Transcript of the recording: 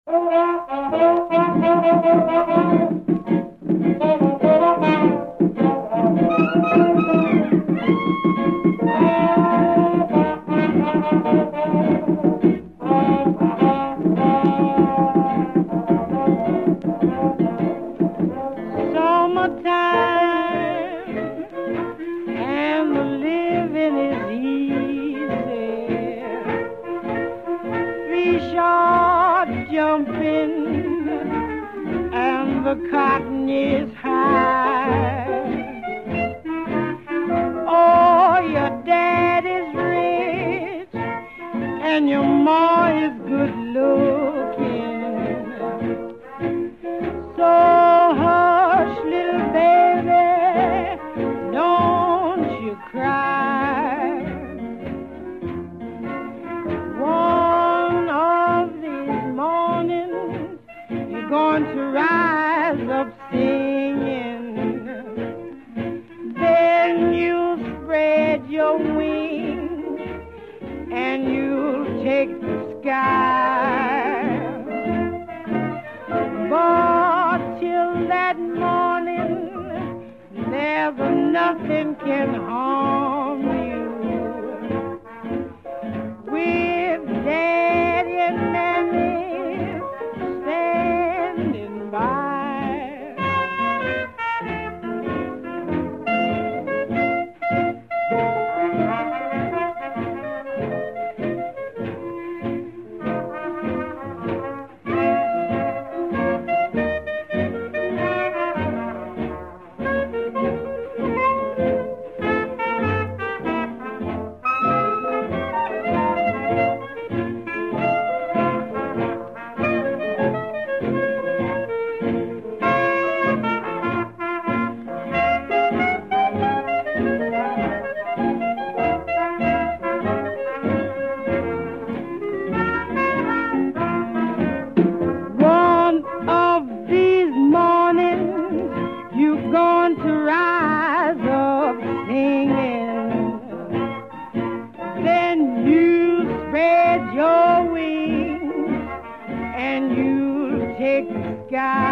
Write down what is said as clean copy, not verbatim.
And the living is easy. Fish are jumping and the cotton is high. Oh, your dad is rich and your ma is good looking. So hush, little baby, don't you cry. One of these mornings you're going to rise up singing. Then you'll spread your wings and you'll take the sky. But till that morning, never nothing can harm you. With Daddy and Mammy standing by. You're going to rise up singing. Then you spread your wings and you'll take the sky.